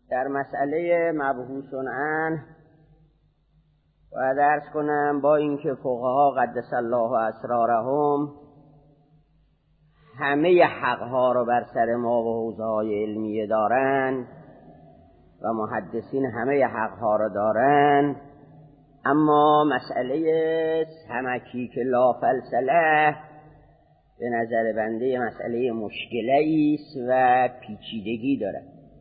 در مسئله مبحوث عنه باید عرض کنم با اینکه فقها قدس الله اسرارهم همه حقها رو بر سر ما و حوزه‌های علمیه دارن و محدثین همه حقها رو دارن، اما مسئله سمکی که لا فلسله به نظر بنده مسئله مشکلی است و پیچیدگی داره.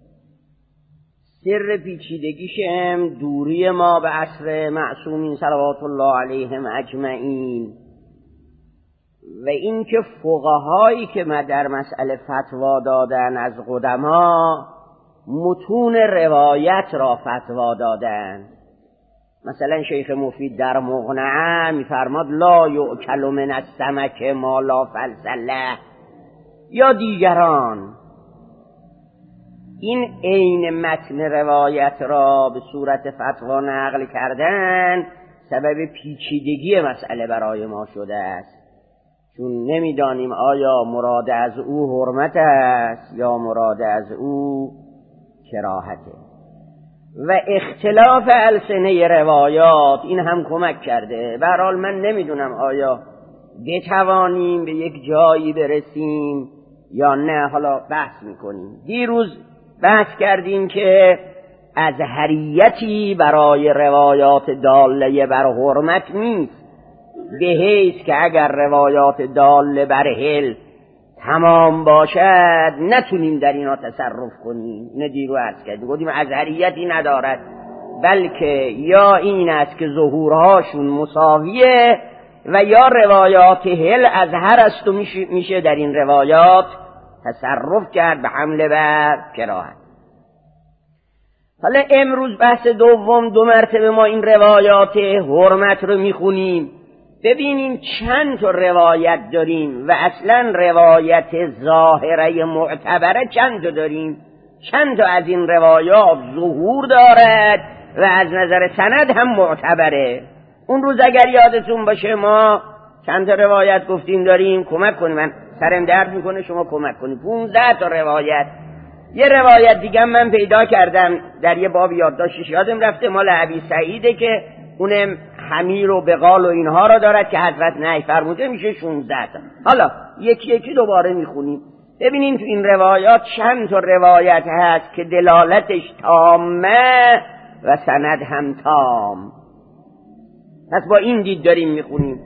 سر پیچیدگیشم دوری ما به عصر معصومین صلوات الله علیهم اجمعین و اینکه فقهایی که در مسئله فتوا دادن از قدما متون روایت را فتوا دادن. مثلا شیخ مفید در مقنعه میفرماد لا یؤکل من السمک ما لا فلسله، یا دیگران این عین متن روایت را به صورت فتوا نقل کردن سبب پیچیدگی مسئله برای ما شده است، چون نمیدانیم آیا مراد از او حرمت است یا مراد از او کراهته. و اختلاف السنه روایات این هم کمک کرده. به هر حال من نمیدونم آیا بتوانیم به یک جایی برسیم یا نه، حالا بحث میکنیم. دیروز بحث کردیم که ازهریتی برای روایات داله بر حرمت نیست، به حیث که اگر روایات داله بر حل تمام باشد نتونیم در اینا تصرف کنیم. نه دیرو عرض کردیم گفتیم ازهریتی ندارد، بلکه یا این است که ظهورهاشون مساویه و یا روایات حل ازهر است و میشه در این روایات تصرف کرد به حمله بر کراهت. حالا امروز بحث دوم، دو مرتبه ما این روایات حرمت رو میخونیم، ببینیم چند تا روایت داریم و اصلا روایت ظاهره معتبره چند تا داریم، چند تا از این روایات ظهور دارد و از نظر سند هم معتبره. اون روز اگر یادتون باشه ما چند تا روایت گفتیم داریم، کمک کنیم، من سرم درد میکنه شما کمک کنیم. 15 تا روایت. یه روایت دیگه من پیدا کردم در یه باب یادداشتش یادم رفته، مال ابی سعیده که اونم حمیر و بقال و اینها را دارد که حضرت نهی فرموده، میشه 16 تا. حالا یکی یکی دوباره میخونیم ببینیم تو این روایات چند تا روایت هست که دلالتش تامه و سند هم تام. پس با این دید داریم میخونیم.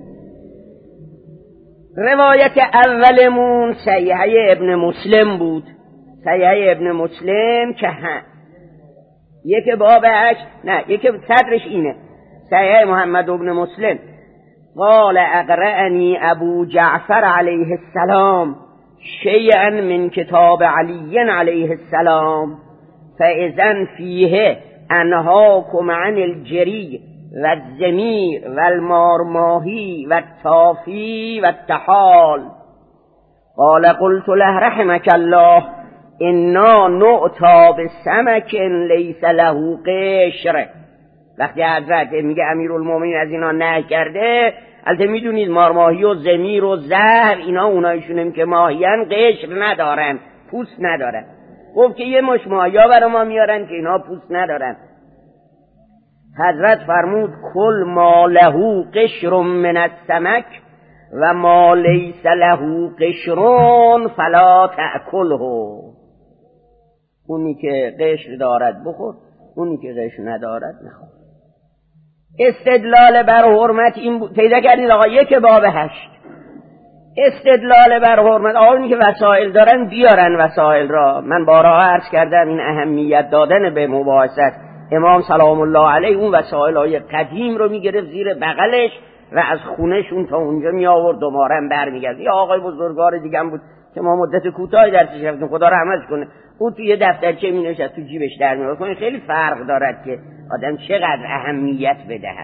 روایت اولمون صحیحه ابن مسلم بود. صحیحه ابن مسلم که یک بابش یک صدرش اینه: صحیح محمد ابن مسلم قال اقرأني ابو جعفر علیه السلام شیئا من کتاب علی علیه السلام فاذن فیه انهاکم عن الجری و الزمیر و المارماهی و التافی و التحال. قال قلت له رحمك الله انا نؤتى بسمك لیس له قشر. وقتی حضرت میگه امیرالمومنین از اینا نهی کرده، البته میدونید مارماهی و زمیر و زهر اینا اونایشونم که ماهیان قشر ندارن، پوست ندارن. گفت که یه مش ماهیا برای ما میارن که اینا پوست ندارن. حضرت فرمود کل ما له قشر من السمک و ما لیس له قشر فلا تأکله. اونی که قشر دارد بخور، اونی که قشر ندارد نخور. استدلال بر حرمت این پیدا کردید آقا، یک باب 8 استدلال بر حرمت. آقا اونی که وسائل دارن بیارن وسائل را. من بارها عرض کردم این اهمیت دادن به مباحثت. امام سلام الله علیه اون وسائل های قدیم رو میگرفت زیر بغلش و از خونهشون تا اونجا می آورد دوباره هم برمیگرد. یه آقای بزرگوار دیگه هم بود که ما مدت کوتاهی درسش رفتیم، خدا رحمتش کنه، او توی دفترچه می نوشت تو جیبش در می آورد. خیلی فرق دارد که آدم چقدر اهمیت بدهد.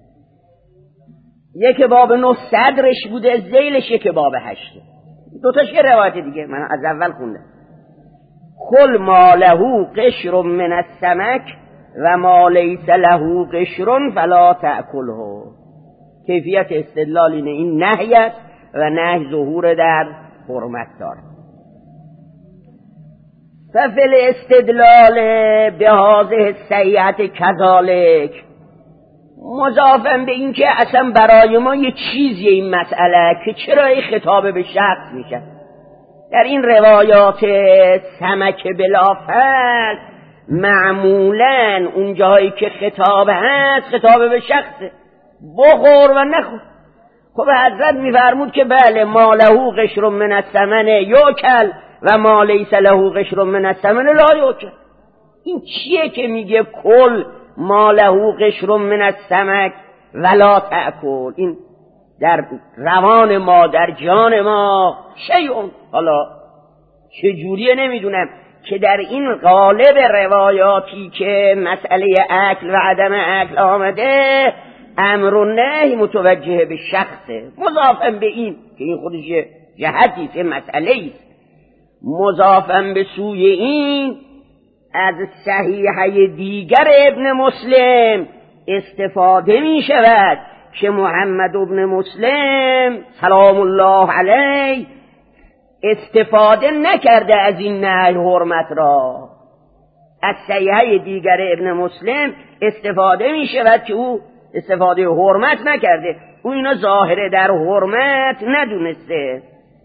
یک باب 9 صدرش بوده، ذیلش یک باب 8. دو تاش یه روایت دیگه من از اول خوندم. کل ما له قشر من السمک و ما لیس له قشر فلا تأکله. کیفیت استدلال اینه، این نهیت و نهی ظهور در حرمت داره. ففل استدلال به هذه السیئت کذالک، مضافاً به این که اصلا برای ما یه چیزیه این مسئله که چرا این خطاب به شخص میشه. در این روایات سمک بلافل معمولاً اون جایی که خطاب هست خطاب به شخصه، بخور و نخور. خب حضرت میفرمود که بله ما له قشر من الثمن یوکل و ما لیس له قشر من الثمن لا یوکل. این چیه که میگه کل ما له قشر من السمک ولا تأکل؟ این در روان ما، در جان ما شیعون، حالا چجوریه نمیدونم، که در این قالب روایاتی که مسئله اکل و عدم اکل آمده امر و نهی متوجه به شخصه، مضافاً به این که این خودش جهتی که مسئله است، مضافاً به سوی این از صحیحه دیگر ابن مسلم استفاده می شود که محمد ابن مسلم سلام الله علیه استفاده نکرده از این نهی حرمت را. از صحیحه دیگر ابن مسلم استفاده می شود که او استفاده حرمت نکرده، او اینا ظاهره در حرمت ندونسته.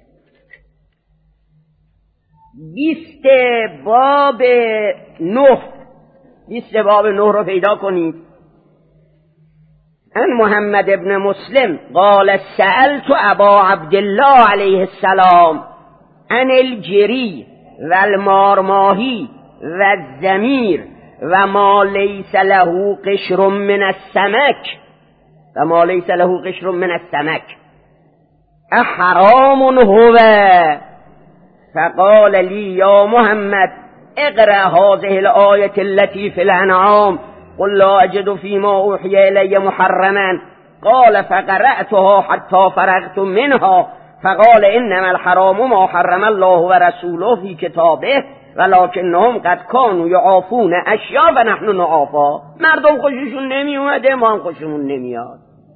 20 باب 9 رو پیدا کنید. ان محمد ابن مسلم قال سألت ابا عبدالله علیه السلام عن الجری و المارماهی و الزمیر و ما لیس له قشر من السمک احرام هو؟ فقال لي يا محمد اقرأ هذه الآية التي في الأنعام قل لا أجد فيما أوحي إلي محرما. قال فقرأتها حتى فرغت منها فقال إنما الحرام ما حرم الله ورسوله في كتابه ولكنهم قد كانوا يعافون اشیاء و نحن نعافا. مردم خوششون نمی اومده، ما هم خوشمون نمیاد.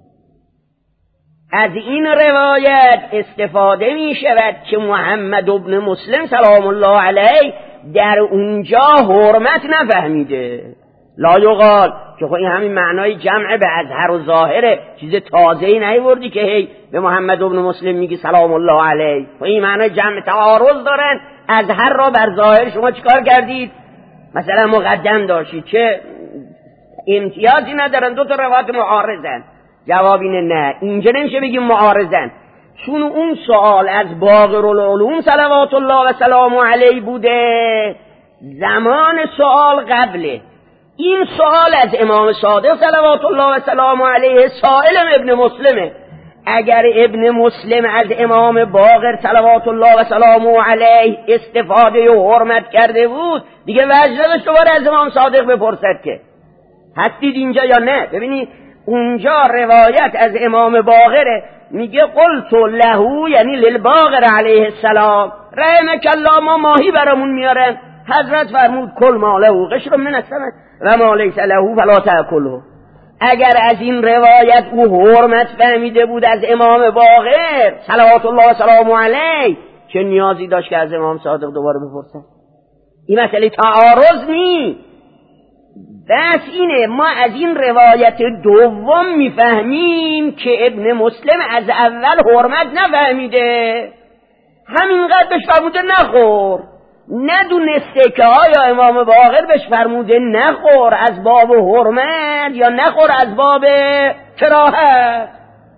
از این روایت استفاده می شود که محمد ابن مسلم سلام الله علیه در اونجا حرمت نفهمیده. لا یقال که خب این همین معنای جمع به اظهر و ظاهره، چیز تازه‌ای نیوردی که هی به محمد ابن مسلم میگی سلام الله علیه. خب این معنای جمع تعارض دارن، اظهر را بر ظاهر شما چیکار کردید؟ مثلا مقدم داشتید که امتیازی ندارن، دو تا روایت معارضن. جواب اینه نه، اینجا نمیشه بگیم معارضن، چون اون سوال از باقر العلوم صلوات الله و سلام علیه بوده، زمان سوال قبله. این سوال از امام صادق صلوات الله و سلام علیه سائل ابن مسلمه. اگر ابن مسلم از امام باقر صلوات الله و سلام علیه استفاده و حرمت کرده بود دیگه وجه نداشت دوباره از امام صادق بپرسد که هستید اینجا یا نه. ببینید اونجا روایت از امام باقره، میگه قلت له یعنی للباقر علیه السلام رحمک الله ما ماهی برامون میارن. حضرت فرمود کل ما له قشر من السمک و ما لیس له فلا تأکله. اگر از این روایت او حرمت فهمیده بود از امام باقر صلوات الله و سلام علیه، چه نیازی داشت که از امام صادق دوباره بپرسن؟ این مسئله تعارض نی، بس اینه ما از این روایت دوم میفهمیم که ابن مسلم از اول حرمت نفهمیده، همینقدر بهش فرموده نخور، ندونسته که آیا امام باقر بهش فرموده نخور از باب حرمت یا نخور از باب کراهت.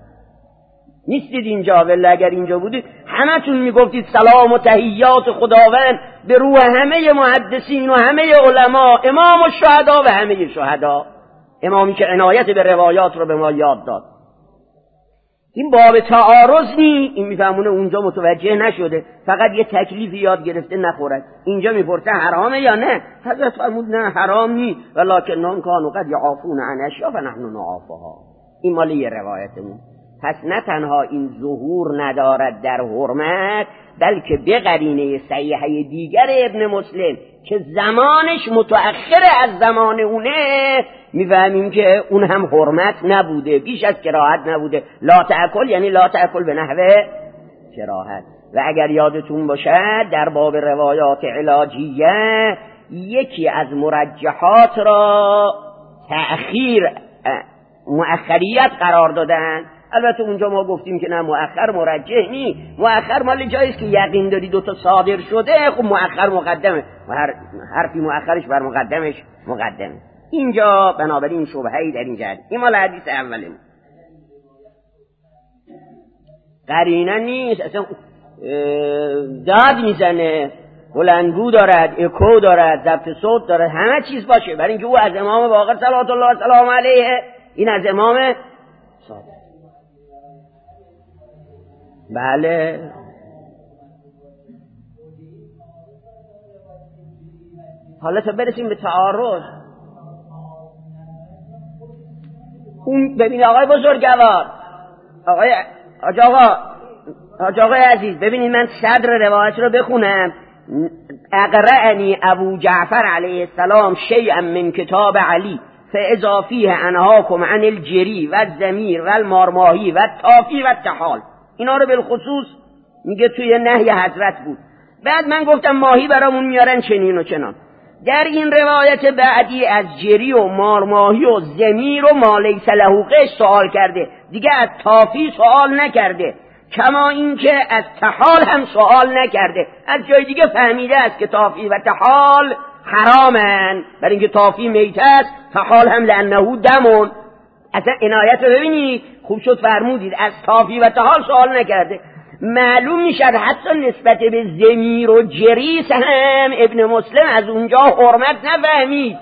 نیستید اینجا، ولی اگر اینجا بودید همتون میگفتید سلام و تحیات خداوند به روح همه محدثین و همه علما، امام و شهدا و همه شهدا، امامی که عنایت به روایات رو به ما یاد داد. این باب تعارض نی، این میفهمونه اونجا متوجه نشده، فقط یه تکلیفی یاد گرفته نخورد. اینجا میپرسه حرامه یا نه، حضرت فرمود نه حرام نی ولکنهم کانوا قد یعافون عن اشیاء فنحن نعافها. این مال یه روایتمون. پس نه تنها این ظهور ندارد در حرمت، بلکه به قرینه صحیحه دیگر ابن مسلم که زمانش متأخر از زمان اونه، میفهمیم که اون هم حرمت نبوده، بیش از کراهت نبوده. لا تأکل یعنی لا تأکل به نحو کراهت. و اگر یادتون باشد در باب روایات علاجیه یکی از مرجحات را مؤخریت قرار دادن. البته اونجا ما گفتیم که نه، مؤخر مرجح نی، مؤخر مال جایی است که یقین داری دوتا صادر شده، خب مؤخر مقدمه و حرفی مؤخرش بر مقدمش مقدمه. اینجا بنابراین شبهه‌ای در این جهت. این مال حدیث اوله، قرینه نیست، اصلا داد میزنه، بلندگو دارد، اکو دارد، ضبط صوت دارد، همه چیز باشه، برای اینکه او از امام باقر صلوات الله و سلام علیه، این از امام صادق. بله حالا تا برسیم به تعارض. اون ببین آقای بزرگوار، حاج آقای عزیز، ببینید من صدر روایت رو بخونم. اقرأنی ابو جعفر علیه السلام شیئا من کتاب علی فاذا فیه انهاکم عن الجری و الزمیر و المارماهی و الطافی و التحال. اینا رو بالخصوص میگه توی نهی حضرت بود. بعد من گفتم ماهی برامون میارن چنین و چنان. در این روایت بعدی از جری و مارماهی و زمیر و ما لیس له قش سوال کرده، دیگه از طافی سوال نکرده، کما اینکه از تحال هم سوال نکرده. از جای دیگه فهمیده است که طافی و تحال حرامن، برای اینکه طافی میت است، تحال هم لانه دمون. اصلا عنایت رو ببینید، خوب شد فرمودید از طافی و تحال سوال نکرده. معلوم میشد حتی نسبت به زمیر و جریس هم ابن مسلم از اونجا حرمت نفهمید.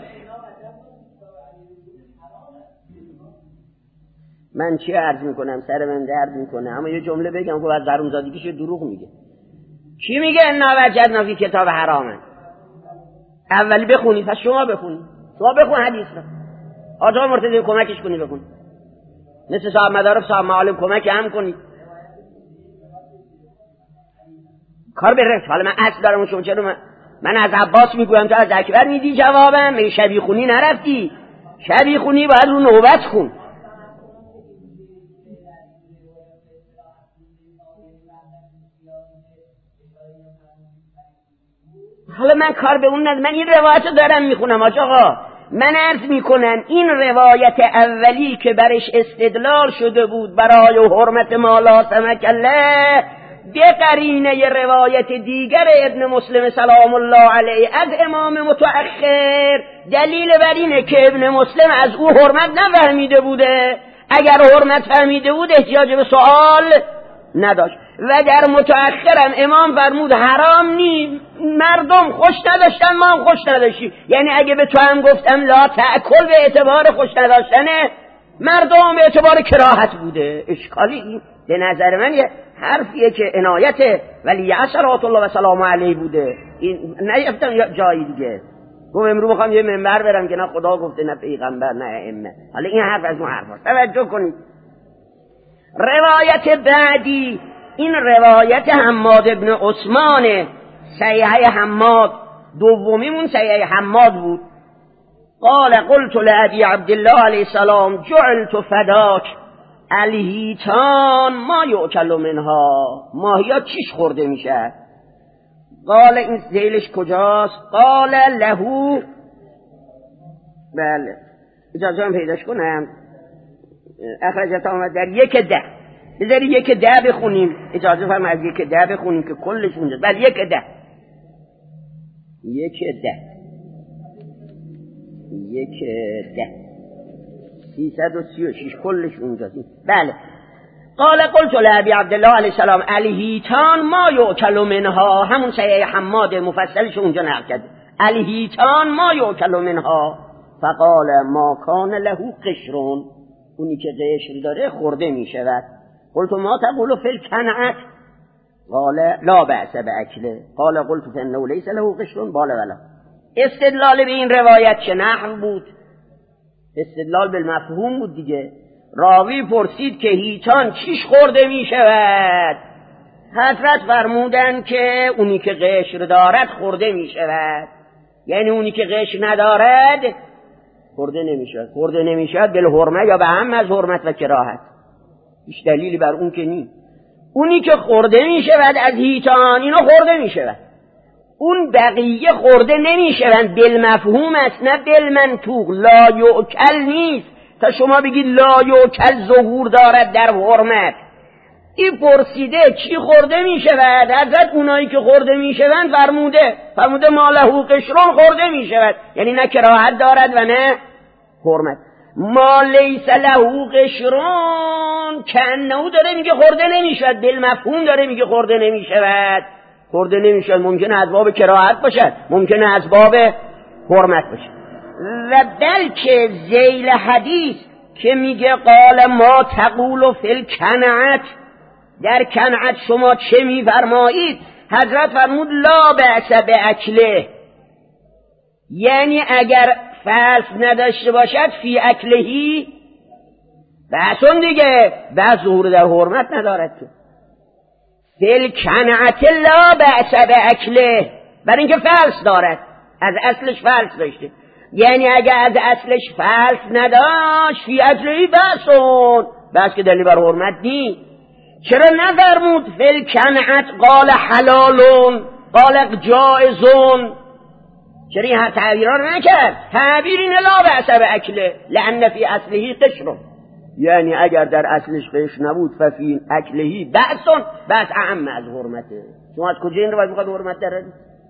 من چی عرض میکنم، سر من درد میکنه، اما یه جمله بگم که از حرومزادگیش دروغ میگه. کی میگه انا وجدنا فی کتاب حرامه؟ اولی بخونید، پس شما بخونید، شما بخون حدیث رو، آقا مرتضی کمکش کنی بخون، مثل صاحب مدارک صاحب معالم کمک هم کنید، کار بره. حالا من اصل دارم، شما چرا من از عباس میگویم تو از اکبر میدی جوابم؟ میگه شبیه خونی نرفتی، شبیه خونی باید رو نوبت خون. حالا من کار به اون من این روایت رو دارم میخونم آقا. من عرض میکنم این روایت اولی که برش استدلال شده بود برای حرمت ما لا سمک الله، به قرینه روایت دیگر ابن مسلم سلام الله علیه از امام متأخر دلیل بر اینه که ابن مسلم از او حرمت نفهمیده بوده. اگر حرمت فهمیده بود احتیاج به سوال نداشت. و در متأخرم امام فرمود حرام نی، مردم خوش نداشتن، ما هم خوش نداشتی. یعنی اگه به تو هم گفتم لا تأکل به اعتبار خوش نداشتنه، مردم به اعتبار کراهت بوده. اشکالی به نظر من یه حرفیه که عنایت ولی صلوات الله و سلام علیه بوده. این نیفتم جایی دیگه. گفت امروز میخوام یه منبر برم که نه خدا گفته نه پیغمبر نه ائمه. حالا این حرف از اون حرفاست، توجه کنید. روایت بعدی این روایت حماد ابن عثمان، صحیح حماد، دومیمون صحیح حماد بود. قال قلت لأبي عبد الله علیه السلام جعلت فداک الهیتان ما یؤکل منها، ماهیات چیش خورده میشه؟ قال این ذیلش کجاست؟ قال له، بله اجازه هم پیداش کنم، اخرجت آمد در 1:10. بذاری 1:10 بخونیم، اجازه فرما از 1:10 بخونیم که کلش اونجا. بله 1:10 336 کلش اونجا. بله. قال قلت لأبي عبد الله علیه السلام الهیتان ما یؤکل منها، همون صحیح حماد مفصلش اونجا نقل کرده. الهیتان ما یؤکل منها فقال ما کان له قشرون، اونی که قشر داره خورده می شود. قلت ما تقول فی الکنعت؟ قال لا بأس بأکله. قال قلت فإنه ليس له قشر؟ قال ولا. استدلال به این روایت چه نحو بود؟ استدلال بالمفهوم بود دیگه. راوی پرسید که هیچان چیش خورده می شود؟ حضرت فرمودن که اونی که قشر دارد خورده می شود، یعنی اونی که قشر ندارد خورده نمی شود. خورده نمی شود بالحرمه یا به هم از حرمت و کراهت، هیچ دلیلی بر اون که نی. اونی که خورده می شود از حیطان اینا خورده می شود، اون بقیه خورده نمی شود. بالمفهوم است نه بالمنطوق. لا یؤکل نیست تا شما بگید لا یؤکل ظهور دارد در حرمت. این پرسیده چی خورده می شود؟ حضرت اونایی که خورده می شود فرموده ما له قشرون خورده می شود، یعنی نه کراهت دارد و نه حرمت. ما لیس له قشرون کأنه داره میگه خورده نمی شود، بالمفهوم داره میگه خورده نمی شود. خورده نمی شود ممکنه از باب کراهت باشد، ممکنه از باب حرمت باشد. و بلکه ذیل حدیث که میگه قال ما تقول فی الکنعت، در کنعت شما چه میفرمایید؟ حضرت فرمود لا بأس باکله، یعنی اگر فلس نداشته باشد فی اکلهی بحثون دیگه، بحث ظهور در حرمت ندارد که. فی الکنعت لا بأس باکله، برای اینکه فلس دارد، از اصلش فلس داشته، یعنی اگر از اصلش فلس نداشت فی اکلهی بحثون، بحث که دلیل بر حرمت نیست. چرا نفرمود فی الکنعت قال حلالون قال جائزون؟ چرا این تعبیرها رو نکرد؟ تعبیر این لا بأس باکله لأن فی اصله قشر، یعنی اگر در اصلش قشر نبود ففی اکلهی بأسون، بأس اعم از حرمته. شما از کجا این رو باید میخواد حرمت دارد؟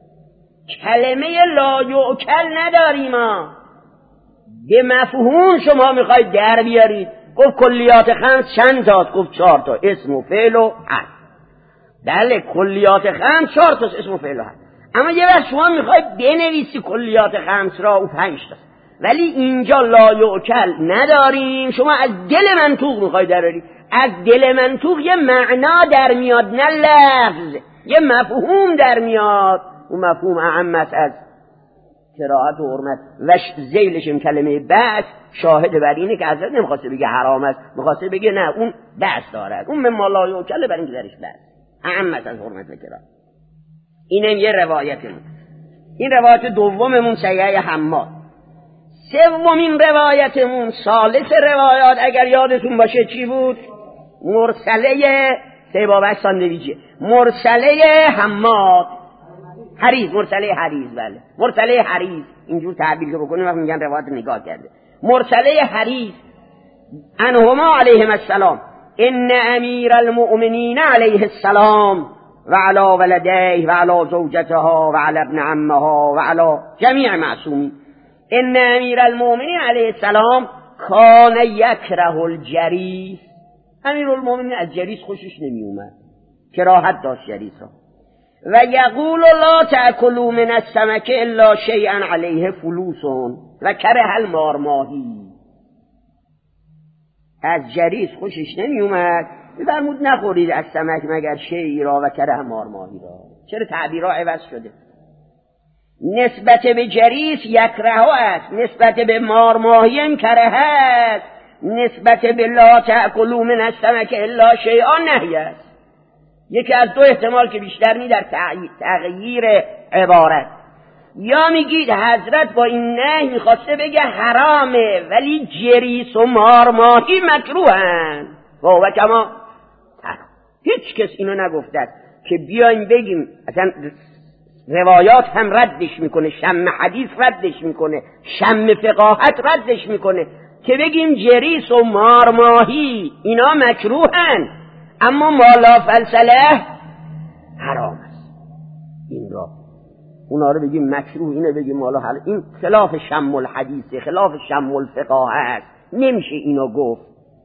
کلمه لا یؤکل نداریم ما، به مفهوم شما میخواید در بیارید. گفت کلیات خمس چند تاست؟ گفت 4 تا، اسم و فعل و حرف. بله کلیات خمس 4 تاست، اسم و فعل و حرف. اما یه وقت شما میخواید بنویسی کلیات خمس را و 5 تاست، ولی اینجا لا یؤکل نداریم، شما از دل منطوق میخواید دراری. از دل منطوق یه معنا در میاد نه لفظ، یه مفهوم در میاد. اون مفهوم اعم است از کراهت و حرمت. و ذیلش این کلمه بأس شاهد بر اینه که حضرت نمیخواسته بگه حرام است، میخواسته بگه نه اون بأس دارد، اون مما لا یؤکل، برای اینکه درش بأس اعم است از حرمت و کراهت. اینم یه روایتمون. این روایت دوممون صحیح حماد. سومین روایتمون ثالث روایات اگر یادتون باشه چی بود؟ مرسله سیبابش ساندویچه، مرسله حماد حریز، مرسله حریز. بله مرسله حریز، اینجور تعبیر که بکنیم وقت میگن روایت نگاه کرده. مرسله حریز انهما علیهم السلام ان امیر المؤمنین علیه السلام و علی ولدیه و علی زوجتها و علی ابن عمها و علی جمیع معصومین ان امیر المؤمنین علیه السلام کان یکره الجریس. امیر المؤمنین از جریس خوشش نمی اومد، کراهت داشت جریس ها. و یقول لا تأکلوا من السمک الا شیئا علیه فلوس و کره المارماهی. از جریس خوشش نمی اومد، فرمود نخورید از سمک مگر شیئی را و کره مارماهی را. چرا تعبیرها عوض شده؟ نسبت به جریس یکره است، نسبت به مارماهی هم کره است، نسبت به لا تأکلوا من السمک الا شیئا نهی است. یکی از دو احتمال که بیشتر می در تغییر عبارت. یا میگید حضرت با این نهی میخواسته بگه حرامه ولی جریس و مارماهی مکروهن و کما هیچ کس اینو نگفته که بیایم بگیم اصلا روایات هم ردش میکنه، شم حدیث ردش میکنه، شم فقاهت ردش میکنه که بگیم جریس و مارماهی اینا مکروهن اما مالا فلسله حرام است. این را اونا رو بگیم مکروه، اینو بگیم مالا حلال. این خلاف شم الحدیثه، خلاف شم الفقاهه است، نمیشه اینو گفت.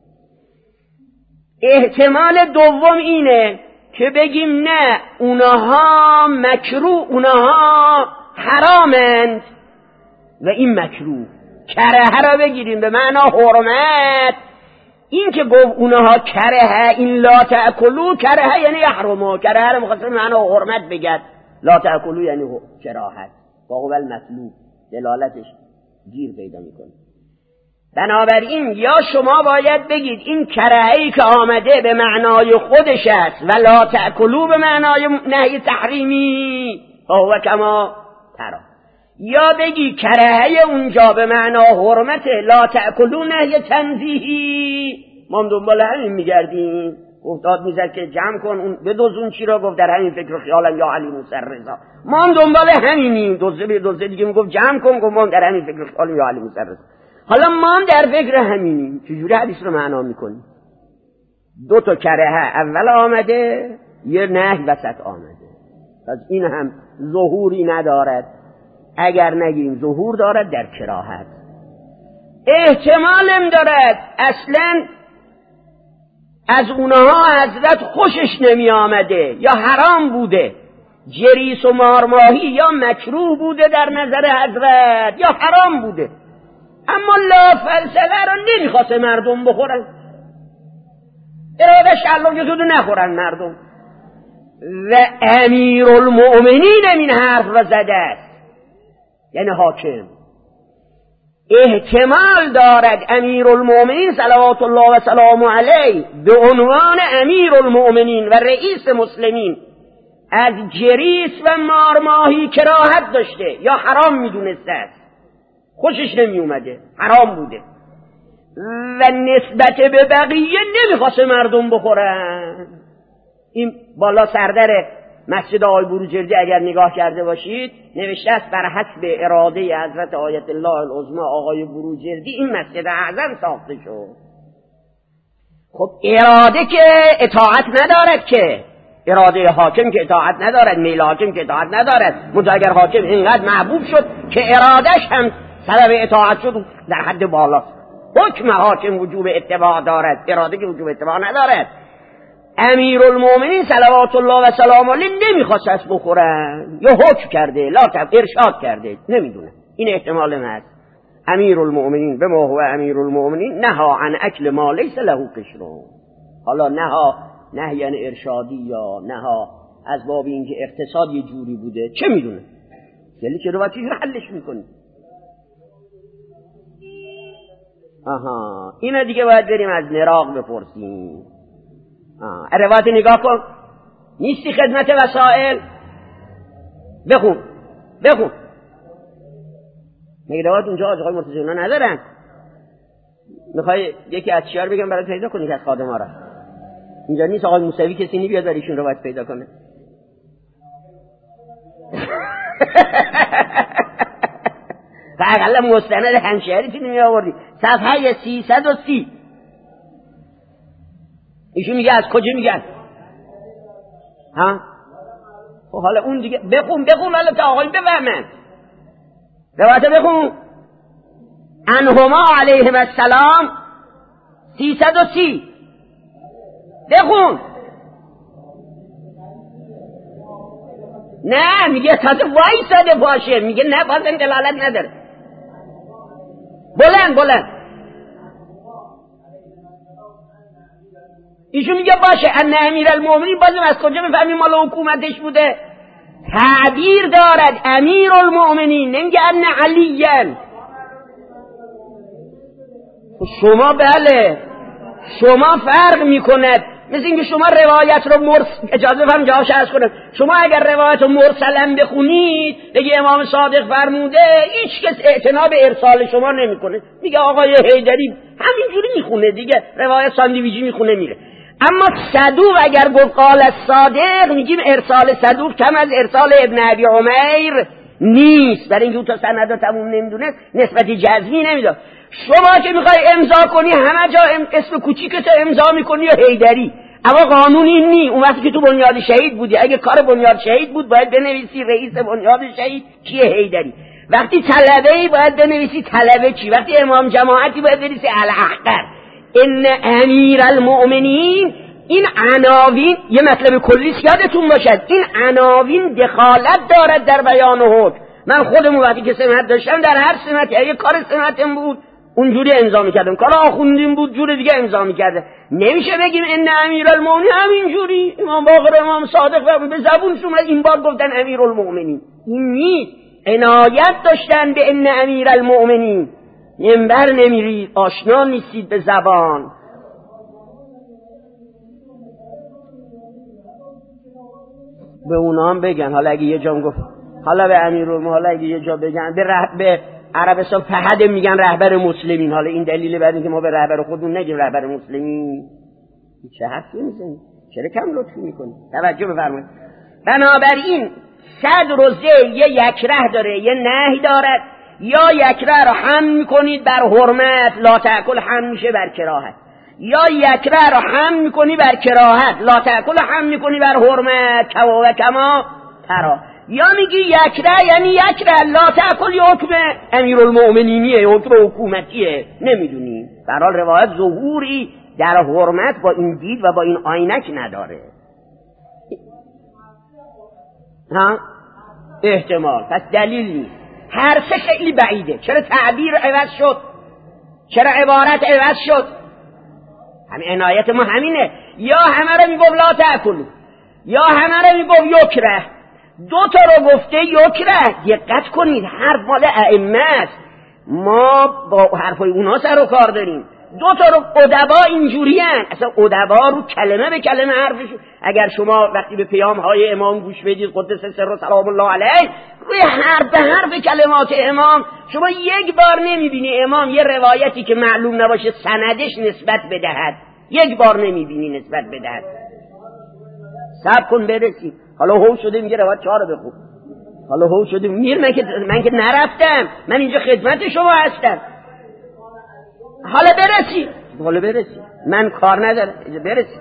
احتمال دوم اینه که بگیم نه اونها مکروه، اونها حرامند و این مکروه. کرهه را بگیریم به معنا حرمت. این که گفت اونها کرهه، این لا تأکلوا کرهه یعنی یحرمو، کرهه را مخصوص معنا حرمت بگد، لا تأکلوا یعنی کراهت، فهو المطلوب دلالتش گیر پیدا میکنه. بنابراین یا شما باید بگید این کرهه‌ای که آمده به معنای خودش است و لا تأکلوا به معنای نهی تحریمی فهو کما ترى، یا بگی کرهه اونجا به معنا حرمت، لا تأکلوا نهی تنزیهی. ما هم دنبال همین میگردیم، افتاد میزد که جمع کن اون بدوز اون چی را، گفت در همین فکر و خیالم یا علی موسی رضا. ما هم دنبال همینیم، دوزه به دوزه دیگه میگفت جمع کن، گفت ما هم در همین فکر و خیالم یا علی موسی رضا. حالا ما هم در فکر همینیم. چجوری حدیث رو معنا میکنیم؟ دو تا کره اول آمده، یه نهی وسط آمده. پس این هم ظهوری ندارد، اگر نگیم ظهور دارد در کراهت. احتمالم دارد اصلا از اونها حضرت خوشش نمی آمده یا حرام بوده، جریس و مارماهی یا مکروه بوده در نظر حضرت یا حرام بوده، اما لا فلسله رو نمیخواسته مردم بخورن، ارادش الله که خودو نخورن مردم. و امیرالمؤمنین این حرف را زده است، یعنی حاکم. احتمال دارد امیرالمؤمنین صلوات الله و سلام علیه به عنوان امیرالمؤمنین و رئیس مسلمین از جریس و مارماهی کراهت داشته یا حرام میدونسته است، خوشش نمی اومده، حرام بوده و نسبت به بقیه نمیخواسته مردم بخورن. این بالا سردر مسجد آقای بروجردی اگر نگاه کرده باشید نوشته است بر حسب اراده حضرت آیت الله العظمی آقای بروجردی این مسجد اعظم ساخته شد. خب اراده که اطاعت ندارد، که اراده حاکم که اطاعت ندارد، میل حاکم که اطاعت ندارد. منتها اگر حاکم اینقدر محبوب شد که ارادش هم سبب اطاعت شد در حد بالا. حکم حاکم وجوب اتباع دارد، اراده که وجوب اتباع ندارد. امیرالمؤمنین صلوات الله و سلام علیه نمیخواست از بخورن یا حکم کرده، لا ارشاد کرده، نمیدونه. این احتمال هست. امیرالمؤمنین به ما هو امیرالمؤمنین نها عن اکل ما لیس له قشر. حالا نها نهی ارشادی یا نها از باب اینکه اقتصاد یه جوری بوده، چه میدونه؟ یعنی که رو چیز رو حلش میکنی. آها اینا دیگه باید بریم از نراق بپرسیم. روایت نگاه کن، نیستی خدمت وسائل؟ بخون مگه روایت اونجا آقای مرتضی اونا ندارن؟ میخوای یکی از چیار بگم برای پیدا کنی که از خادم ها را اینجا نیست؟ آقای موسوی کسی نی بیاد برایشون روایت پیدا کنه؟ فقط مستند همشهری تینی می آوردی صفحه 330. ایشون میگه از کجا میگن؟ ها؟ خب حالا اون دیگه بخون حالا تا آقای بفهمن. روایت بخون. انهما علیهم السلام 330 بخون. نه میگه تازه وایساده باشه، میگه نه بازم دلالت نداره. بلند ایشون میگه باشه ان امیرالمؤمنین، بازم از کجا بفهمیم مال حکومتش بوده؟ تعبیر دارد امیرالمؤمنین، نمیگه ان علیین. شما بله شما فرق میکند، مثل اینکه شما روایت رو اجازه بفرم جاش عرض کنم، شما اگر روایت رو مرسلن بخونید بگه امام صادق فرموده، هیچ کس اعتنا به ارسال شما نمیکنه، میگه آقای حیدری همینجوری میخونه دیگه، روایت ساندویچی میخونه میره. اما صدوق اگر گفت قال الصادق میگیم ارسال صدوق کم از ارسال ابن ابی عمیر نیست، برای اینکه اون تا سند تموم نمیدونه نسبتی جزمی نمیداد. شما که میخوای امضا کنی همه جا اسم کوچیکت امضا میکنی یا حیدری، اما قانون این نی. اون وقتی که تو بنیاد شهید بودی اگه کار بنیاد شهید بود باید بنویسی رئیس بنیاد شهید کیه؟ حیدری. وقتی طلبه‌ای باید بنویسی طلبه چی. وقتی امام جماعتی باید بنویسی الاحقر. ان امیرالمؤمنین، این عناوین یه مطلب کلی یادتون باشد، این عناوین دخالت دارد در بیان حکم. من خودم وقتی که سمت داشتم در هر سمتی اگه کار سمتم بود اونجوری امضا میکردم، کار آخوندیم بود جور دیگه امضا میکرده. نمیشه بگیم ان امیرالمؤمنین همینجوری امام باقر امام صادق به زبونشون این بار گفتن امیرالمؤمنین. این نیست، عنایت داشتن به ان امیرالمؤمنین. منبر نمیرید، آشنا نیستید به زبان. به اونا هم بگن، حالا اگه یه جا گفت حالا به امیرالمؤمنین، حالا اگه یه جا بگن به عربستان فهد میگن رهبر مسلمین، حالا این دلیل بعد اینکه ما به رهبر خودمون نگیم رهبر مسلمین. چه حرفی میزنی؟ چرا کم لطفی میکنی؟ توجه بفرمایید. بنابراین صدر و ذیل یک ره داره، یه نهی دارد. یا یک ره رو حمل میکنید بر حرمت، لا تأکل حمل میشه بر کراهت. یا یک ره رو حمل میکنی بر کراهت، لا تأکل حمل میکنی بر حرمت، و کما ترا. یا میگی یک ره یعنی یک ره، لا تأکل یه حکم امیرالمؤمنینیه، حکم حکومتیه، نمیدونی. به هر حال روایت ظهوری در حرمت با این دید و با این عینک نداره. ها؟ احتمال، پس دلیل نیست. هر سه خیلی بعیده. چرا تعبیر عوض شد؟ چرا عبارت عوض شد؟ همین عنایت ما همینه. یا همه رو میگفت لا تأکلوا، یا همه رو میگفت یکره. دو تا رو گفته یکره. دقت کنید، حرف مال ائمه است، ما با حرفای اونا سر و کار داریم. دو تا رو ادبا اینجوری هن. اصلا ادبا رو کلمه به کلمه حرفشون. اگر شما وقتی به پیام های امام گوش بدید قدس سر و سلام الله علیه، روی حرف به حرف کلمات امام شما یک بار نمیبینی امام یه روایتی که معلوم نباشه سندش نسبت بدهد، یک بار نمیبینی نسبت بدهد. صبر کن برسیم. حالا هو شده میگه روایت 4 بخون. حالا هو شده میر من که نرفتم، من اینجا خدمت شما هستم. حالا برسی من کار ندارم، برسی.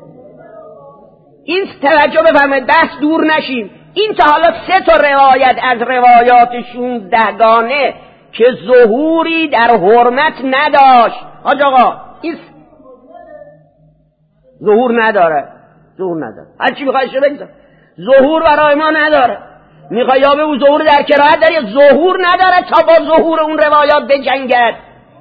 این توجه بفرمایید، بحث دور نشیم. این تا حالا 3 تا روایت از روایات 16 گانه که ظهوری در حرمت نداشت. حاج آقا این ظهور نداره. هر چی میخوایش بگید ظهور برای ما نداره. میخوای یا به او ظهور در کراهت داری، ظهور نداره تا با ظهور اون روایات بجنگد.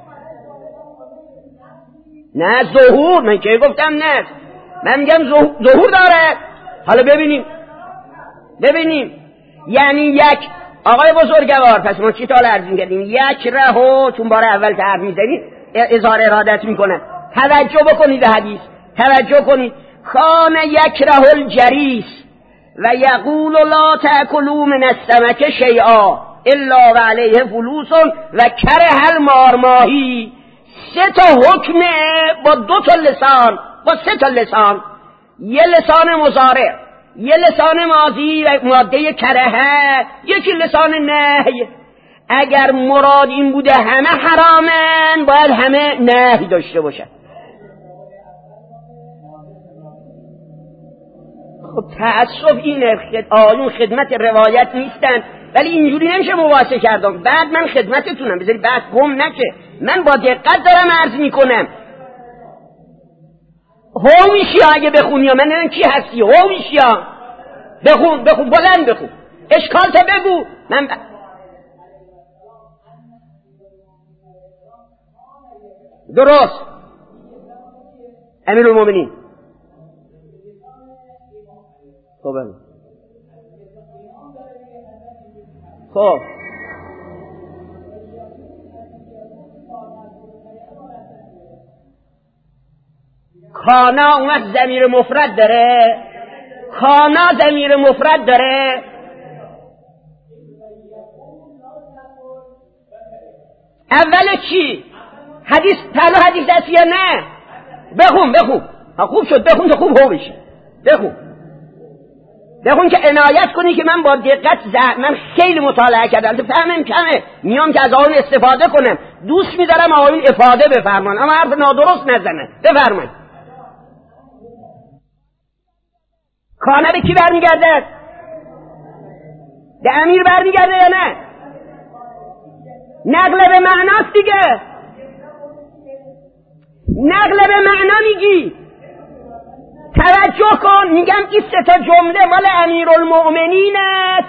نه ظهور، من که گفتم نه، من میگم ظهور داره. حالا ببینیم یعنی یک آقای بزرگوار، پس ما چی تا عرض کردیم؟ یک رهو چون بار اول که حرف میزنید اظهار ارادت میکنن. توجه بکنید حدیث، توجه کنید. کان یکره الجریس و یقول لا تأکلوا من السمک شیئا الا و علیه فلوس و کره المارماهی. 3 تا حکمه با 2 تا لسان، با 3 تا لسان. یه لسان مضارع، یه لسان ماضی و ماده کرهه، یکی لسان نهی. اگر مراد این بوده همه حرامن، باید همه نهی داشته باشن. خب تأسف اینه، آیون خدمت روایت نیستن، ولی اینجوری نمیشه مباحثه کردم. بعد من خدمتتونم، بذاری بعد گم نشه. من با دقت دارم عرض میکنم. هویشیا اگه بخونی، من نمیدونم کی هستی، هویشیا بخون بلند بخون، اشکال تا بگو. من درست امیرالمومنین. خب کانا اومد ضمیر مفرد داره، کانا ضمیر مفرد داره. اول چی؟ حدیث پلو حدیث است یا نه؟ بخون خوب شد، بخون تا خوب هو بشی. بخون که عنایت کنی که من با دقت من خیلی مطالعه کردم، فهمم کمه، میام که از آن استفاده کنم. دوست می‌دارم آقایون افاده بفرمان، اما حرف نادرست نزنن. بفرمایید. کانه به کی برمیگرده؟ به امیر برمیگرده یا نه؟ نقل به معناست دیگه. نقل به معنا میگی. توجه کن، میگم این 3 تا جمله مال امیرالمؤمنین است.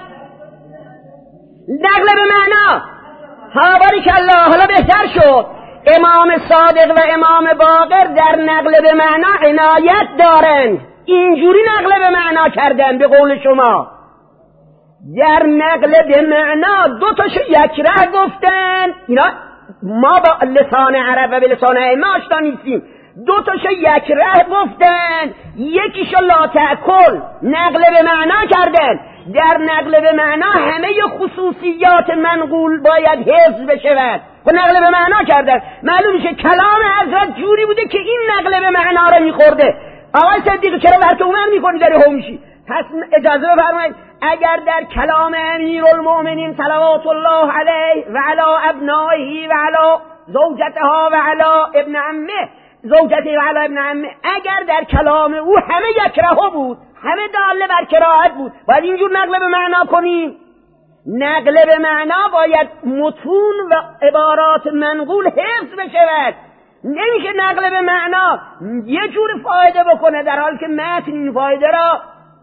نقل به معنا. ها باریکالله، حالا بهتر شد. امام صادق و امام باقر در نقل به معنا عنایت دارن. اینجوری نقل به معنا کردن به قول شما. در نقل به معنا 2 تاشو یک ره گفتن. اینا ما با لسان عرب و به لسان ائمه آشنا نیستیم. 2 تاشو یک ره گفتن، یکیشو لا تأکل نقل به معنا کردن. در نقل به معنا همه خصوصیات منقول باید حفظ بشود. خب نقل به معنا کردن. معلوم میشه کلام حضرت جوری بوده که این نقل به معنا رو میخورده. آقای صدیق چرا برت عمر میکنی داری هو میشی؟ پس اجازه بفرمایید اگر در کلام امیرالمؤمنین صلوات الله علیه و علی ابنائه و علی زوجتها و علی ابن عمه زوجته و علی ابن عمه، اگر در کلام او همه یکرهه بود، همه داله بر کراهت بود، باید اینجور نقل به معنا کنیم. نقل به معنا باید متون و عبارات منقول حفظ بشود. نمیشه نقل به معنا یه جور فایده بکنه در حالی که متن این فایده را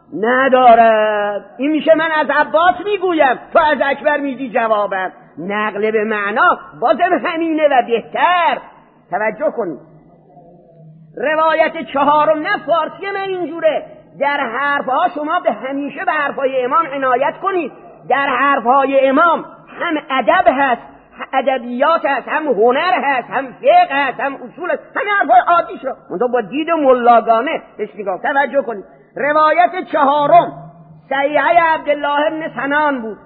ندارد. این میشه من از عباس میگویم تو از اکبر میدی جوابم. نقل به معنا بازم همینه و بهتر. توجه کنید روایت چهارم، نه فارسی من اینجوره، در حرفها شما به همیشه به حرفهای امام عنایت کنید. در حرفهای امام هم ادب هست، ادبیات هست، هم هنر هست، هم فقه هست، هم اصول هست، همه حرفهای عادیش رو منتها با دید ملاگانه بهش نگاه. توجه کنید روایت چهارم صحیحه عبدالله ابن سنان بود،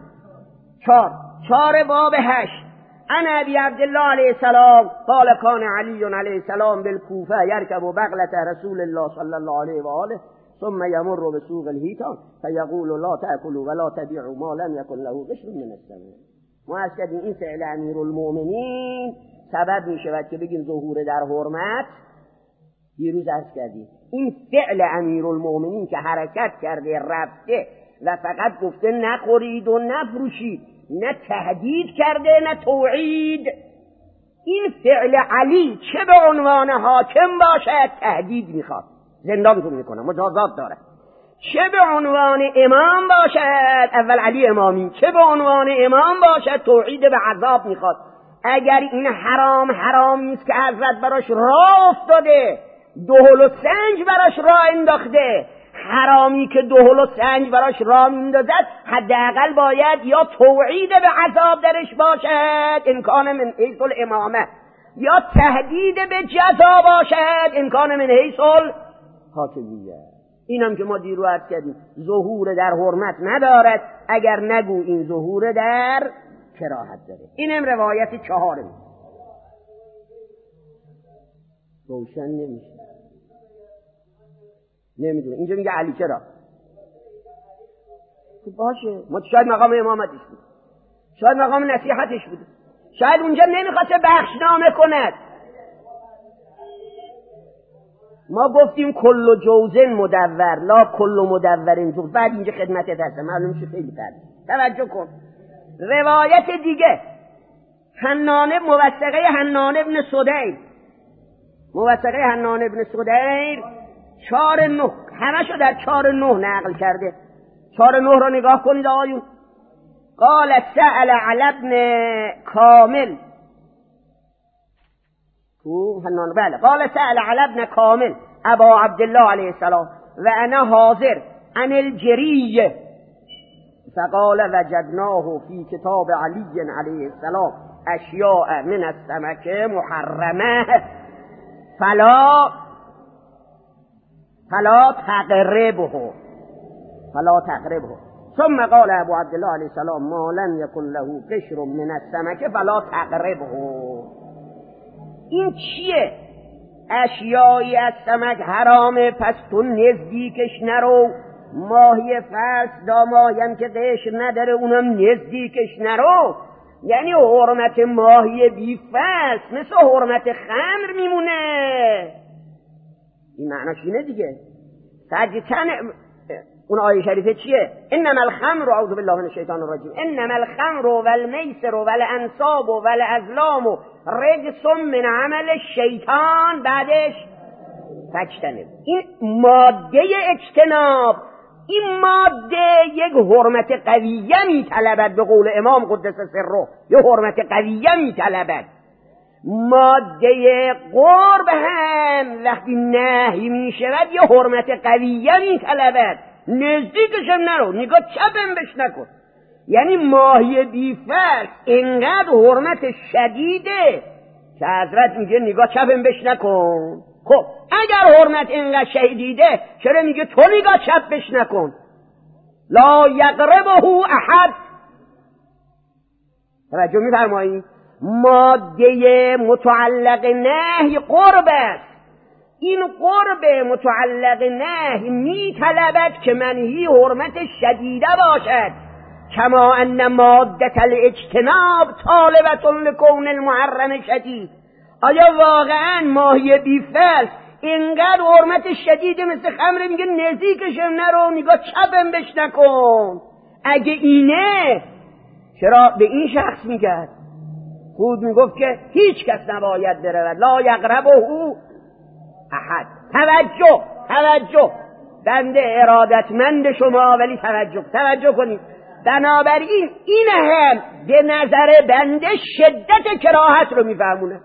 چهار باب 8. عن ابی عبدالله علیه السلام قال کان علی علیه السلام بالکوفه یرکب بغلة رسول الله صلی الله علیه و آله ثم یمر بسوق الحیطان فیقول لا تأکلوا ولا تبیعوا ما لم یکن له قشر من السماء. ما از کردیم این فعل امیرالمؤمنین سبب می شود که بگیم ظهور در حرمت. دیروز عرض کردیم این فعل امیرالمؤمنین که حرکت کرده رفته و فقط گفته نخورید و نفروشید، نه تهدید کرده نه توعید. این فعل علی چه به عنوان حاکم باشد تهدید میخواد، زندانتون میکنه، مجازات داره. چه به عنوان امام باشد، اول علی امامی، چه به عنوان امام باشد توعید به عذاب میخواد. اگر این حرام نیست که حضرت براش راه افتاده، دهل و سنج براش راه انداخته، حرامی که دهل و سنج براش راه میندازد حداقل باید یا توعید به عذاب درش باشد امکان من حیث الامامه، یا تهدید به جزا باشد امکان من حیث الحاکمیه. اینم که ما دیرو عرض کردیم ظهور در حرمت ندارد اگر نگو این ظهور در کراهت داره. اینم روایت چهارم. روشن نمیشه، نمیدونه اینجا میگه علی چرا؟ باشه ما شاید مقام امامتش بود، شاید مقام نصیحتش بود، شاید اونجا نمیخواسته بخشنامه کند. ما گفتیم کل جوزن مدور لا کل مدورن جوز. بعد اینجا خدمتت هستم معلوم شه خیلی فرد. توجه کن روایت دیگه حنان موثقه حنان ابن صدیر، موثقه حنان ابن صدیر 4-9 همشو در 4-9 نقل کرده. 4-9 رو نگاه کنید آقایون. قال سأل علی ابن کامل حنان، بله، قال سأل علی ابن کامل ابا عبدالله علیه السلام و انا حاضر عن الجریه فقال وجدناه فی کتاب علی علیه السلام اشیاء من السمک محرمه فلا تقربه ثم قال ابو عبدالله علیه السلام ما لم یکن له قشر من السمک فلا تقربه. این چیه؟ اشیایی از سمک حرامه پس تو نزدیکش نرو. ماهی فرس دا ماهیم که قشر نداره اونم نزدیکش نرو. یعنی حرمت ماهی بی فرس مثل حرمت خمر میمونه. این معناش اینه دیگه. سجتن اون آیه شریفه چیه؟ انما الخمر اعوذ بالله من الشیطان الرجیم انما الخمر والمیسر والانصاب والازلام رجس من عمل الشیطان. بعدش فاجتنبوه. این ماده اجتناب، این ماده یک حرمت قویه میطلبد. به قول امام قدس سره یک حرمت قویه میطلبد. ماده قرب هم وقتی نهی میشود یه حرمت قویه میطلبد. نزدیکشم نرو، نگاه چپم بش نکن. یعنی ماهی بیفرس اینقدر حرمت شدیده که حضرت میگه نگاه چپم بش نکن. خب اگر حرمت اینقدر شدیده چرا میگه تو نگاه چپ بش نکن؟ لا یقربه احد. توجه میفرمایید؟ ماده متعلق نهی قرب است. این قرب متعلق نهی می طلبد که منهی حرمت شدیده باشد، کما ان ماده الاجتناب طالبة لکون المحرم شدید. آیا واقعا ماهی بیفل اینقدر حرمت شدید مثل خمر میگه نزدیکشم نرو، نگاه چپم بش نکن؟ اگه اینه چرا به این شخص میگه؟ خود میگفت که هیچ کس نباید برود، لا یقربه احد. توجه بنده ارادتمند شما، ولی توجه کنید. بنابراین این هم به نظر بنده شدت کراهت رو میفهمونه.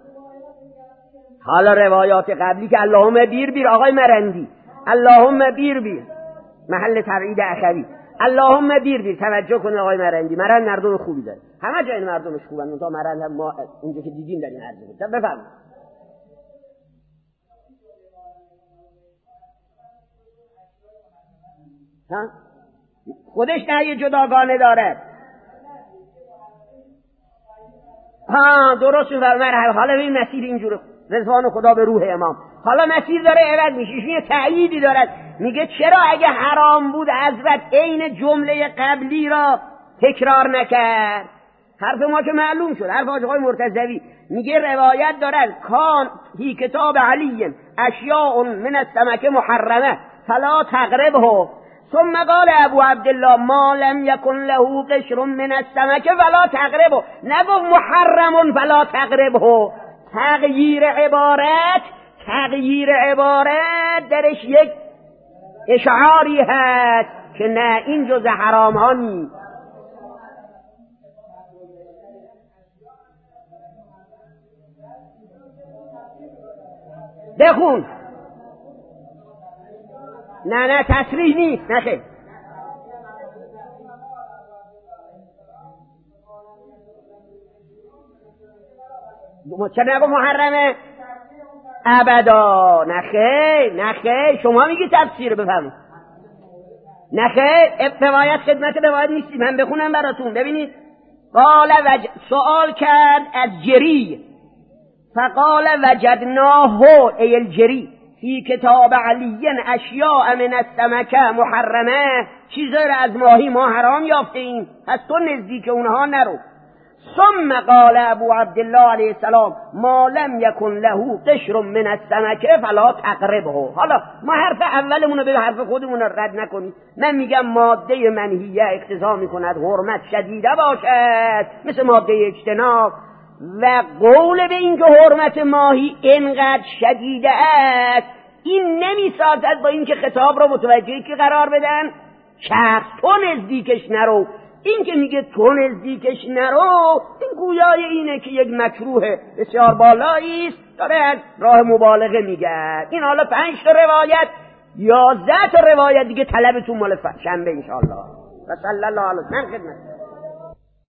حالا روایات قبلی که اللهم بیر آقای مرندی، اللهم بیر محل تبعید اخوی، اللهم بیر توجه کنه آقای مرندی. مرند مردم خوبی داره، همه جای مردمش خوبن، تا مرند هم ما اونجا که دیدیم داریم عرض می‌کنیم. بفرمایید. ها خودش نهی جداگانه داره. ها درست مرحبا. حالا این مسیر اینجوره، رضوان خدا به روح امام. حالا مسیر داره عوض میشه، این تأییدی دارد. میگه چرا اگه حرام بود حضرت عین جمله قبلی را تکرار نکرد؟ حرف ما که معلوم شد، حرف آقای مرتضوی. میگه روایت دارد کان فی کتاب علی اشیاء من السمک محرمه فلا تقربه، ثم قال ابو عبدالله ما لم یکن له قشر من السمک فلا تقربه. نگو محرم فلا تقربه. تغییر عبارت درش یک اشعاری هست که نه، این جز حرام ها نیست. بخون. نه تصریح نیست. نخیر. چرا نگو محرمه؟ ابدا. نخیر شما میگی تفسیر. بفهمید. نخیر روایت خدمت روایت نیستی، من بخونم براتون. ببینید قال سوال کرد از جری، فقال وجدناه ای الجری فی کتاب علی اشیاء من السمک محرمه. چیزایی از ماهی ما حرام یافته ایم، پس تو نزدیک اونها نرو. ثم قال ابو عبدالله علیه السلام ما لم یکن له قشر من السمک فلا تقربه. حالا ما حرف اولمون رو به حرف خودمون رد نکنید. من میگم ماده منهیه اقتضا میکند حرمت شدیده باشد مثل ماده اجتناب، و قول به این که حرمت ماهی اینقدر شدیده است این نمیسازد با این که خطاب رو متوجه که قرار بدن شخص تو نزدیکش نرو. این که میگه تو نزدیکش نرو، این گویای اینه که یک مکروه بسیار بالایی است، داره از راه مبالغه میگه. این حالا 5 تا روایت 11 تا روایت دیگه طلبتون مال شنبه انشاءالله. و صلی الله علیه و سلم. خدمت